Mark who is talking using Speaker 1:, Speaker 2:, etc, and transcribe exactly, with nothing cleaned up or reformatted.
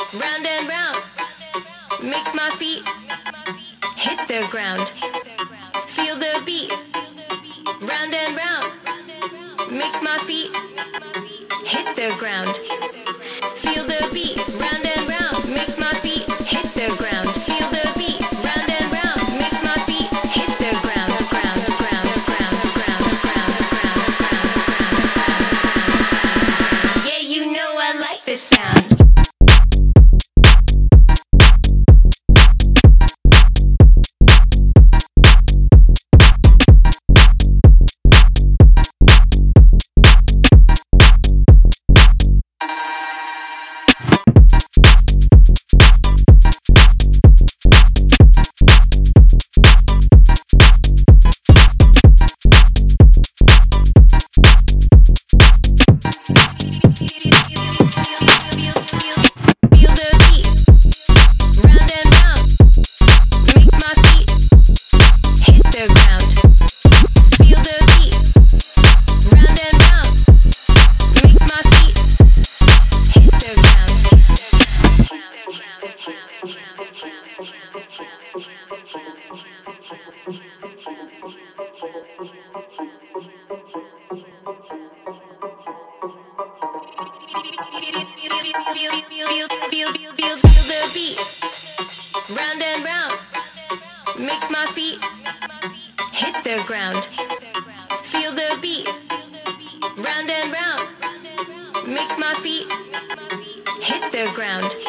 Speaker 1: round and round. Make my feet hit the ground. Feel the beat, round and round. Make my feet hit the ground. Feel the beat, round and round. Make my feet hit the ground. Feel the beat, round and round. Make my feet hit the ground, ground, ground, ground, ground, ground, ground. Yeah, you know I like this sound. Feel, feel, feel, feel, feel, feel, feel the beat, round and round. Make my feet hit the ground. Feel the beat, round and round. Make my feet hit the ground.